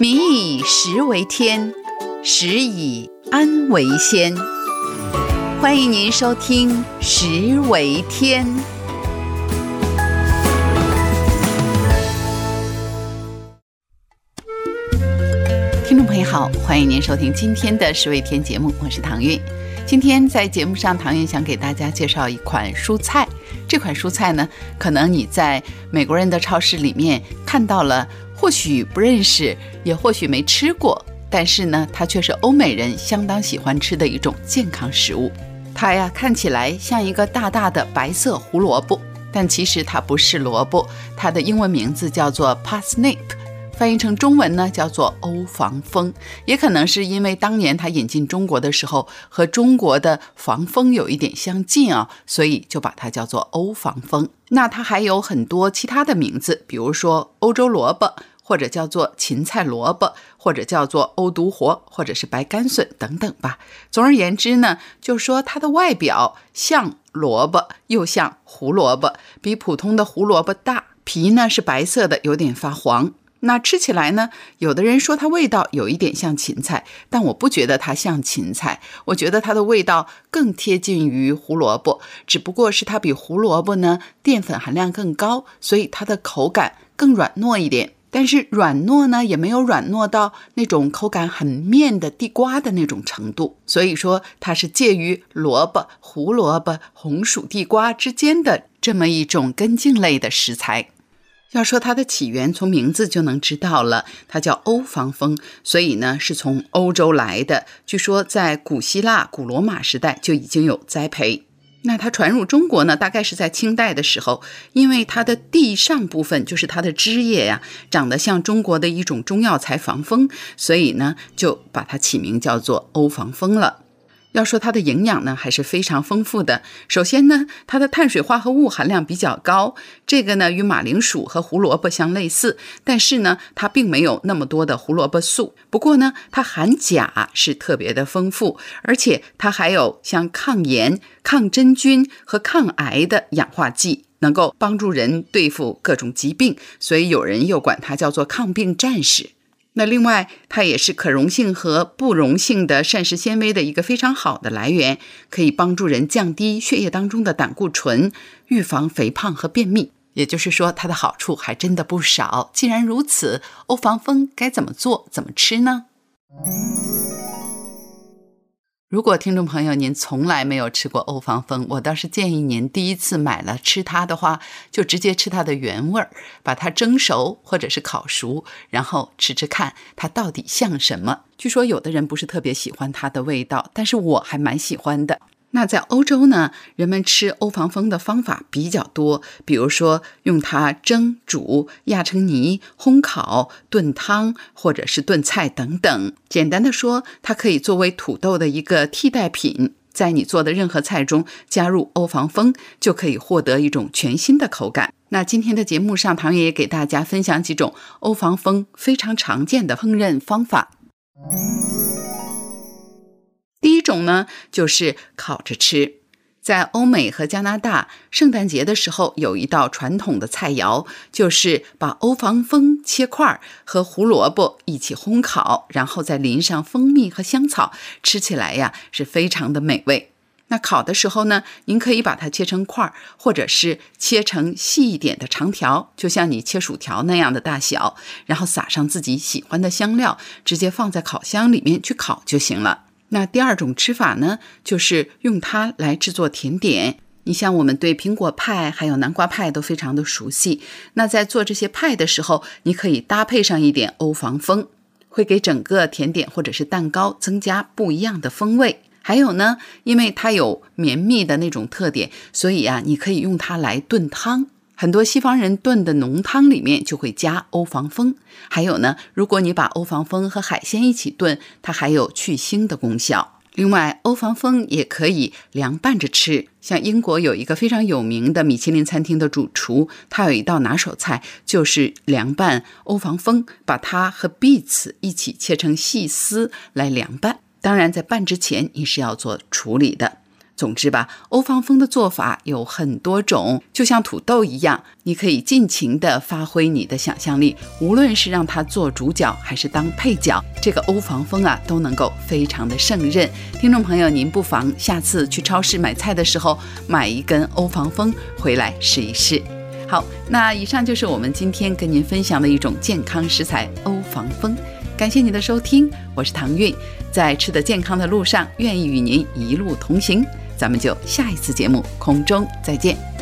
民以食为天，食以安为先。欢迎您收听食为天。听众朋友好，欢迎您收听今天的食为天节目，我是唐韵。今天在节目上，唐韵想给大家介绍一款蔬菜。这款蔬菜呢，可能你在美国人的超市里面看到了，或许不认识，也或许没吃过，但是呢，它却是欧美人相当喜欢吃的一种健康食物。它呀，看起来像一个大大的白色胡萝卜，但其实它不是萝卜，它的英文名字叫做 parsnip，翻译成中文呢叫做欧防风，也可能是因为当年它引进中国的时候和中国的防风有一点相近啊，所以就把它叫做欧防风。那它还有很多其他的名字，比如说欧洲萝卜，或者叫做芹菜萝卜，或者叫做欧独活，或者是白甘笋等等吧。总而言之呢，就说它的外表像萝卜又像胡萝卜，比普通的胡萝卜大，皮呢是白色的，有点发黄。那吃起来呢，有的人说它味道有一点像芹菜，但我不觉得它像芹菜，我觉得它的味道更贴近于胡萝卜，只不过是它比胡萝卜呢淀粉含量更高，所以它的口感更软糯一点。但是软糯呢，也没有软糯到那种口感很面的地瓜的那种程度，所以说它是介于萝卜、胡萝卜、红薯、地瓜之间的这么一种根茎类的食材。要说它的起源，从名字就能知道了，它叫欧防风，所以呢是从欧洲来的。据说在古希腊、古罗马时代就已经有栽培。那它传入中国呢，大概是在清代的时候，因为它的地上部分，就是它的枝叶呀，长得像中国的一种中药材防风，所以呢就把它起名叫做欧防风了。要说它的营养呢，还是非常丰富的。首先呢，它的碳水化合物含量比较高，这个呢与马铃薯和胡萝卜相类似，但是呢，它并没有那么多的胡萝卜素。不过呢，它含钾是特别的丰富，而且它还有像抗炎、抗真菌和抗癌的氧化剂，能够帮助人对付各种疾病，所以有人又管它叫做抗病战士。那另外，它也是可溶性和不溶性的膳食纤维的一个非常好的来源，可以帮助人降低血液当中的胆固醇，预防肥胖和便秘。也就是说，它的好处还真的不少。既然如此，欧防风该怎么做、怎么吃呢？如果听众朋友您从来没有吃过欧防风，我倒是建议您第一次买了吃它的话，就直接吃它的原味儿，把它蒸熟或者是烤熟，然后吃吃看它到底像什么。据说有的人不是特别喜欢它的味道，但是我还蛮喜欢的。那在欧洲呢，人们吃欧防风的方法比较多，比如说用它蒸、煮、压成泥、烘烤、炖汤或者是炖菜等等。简单的说，它可以作为土豆的一个替代品，在你做的任何菜中加入欧防风，就可以获得一种全新的口感。那今天的节目上，唐也给大家分享几种欧防风非常常见的烹饪方法。第一种呢，就是烤着吃。在欧美和加拿大，圣诞节的时候有一道传统的菜肴，就是把欧防风切块和胡萝卜一起烘烤，然后再淋上蜂蜜和香草，吃起来呀是非常的美味。那烤的时候呢，您可以把它切成块，或者是切成细一点的长条，就像你切薯条那样的大小，然后撒上自己喜欢的香料，直接放在烤箱里面去烤就行了。那第二种吃法呢，就是用它来制作甜点。你像我们对苹果派还有南瓜派都非常的熟悉，那在做这些派的时候，你可以搭配上一点欧防风，会给整个甜点或者是蛋糕增加不一样的风味。还有呢，因为它有绵密的那种特点，所以啊，你可以用它来炖汤。很多西方人炖的浓汤里面就会加欧防风。还有呢，如果你把欧防风和海鲜一起炖，它还有去腥的功效。另外，欧防风也可以凉拌着吃。像英国有一个非常有名的米其林餐厅的主厨，他有一道拿手菜，就是凉拌欧防风，把它和碧茨一起切成细丝来凉拌。当然，在拌之前你是要做处理的。 总之吧，欧防风的做法有很多种，就像土豆一样，你可以尽情地发挥你的想象力，无论是让它做主角还是当配角，这个欧防风啊都能够非常的胜任。听众朋友，您不妨下次去超市买菜的时候买一根欧防风回来试一试。好，那以上就是我们今天跟您分享的一种健康食材欧防风。感谢您的收听，我是唐韵，在吃得健康的路上，愿意与您一路同行。咱们就下一次节目空中再见。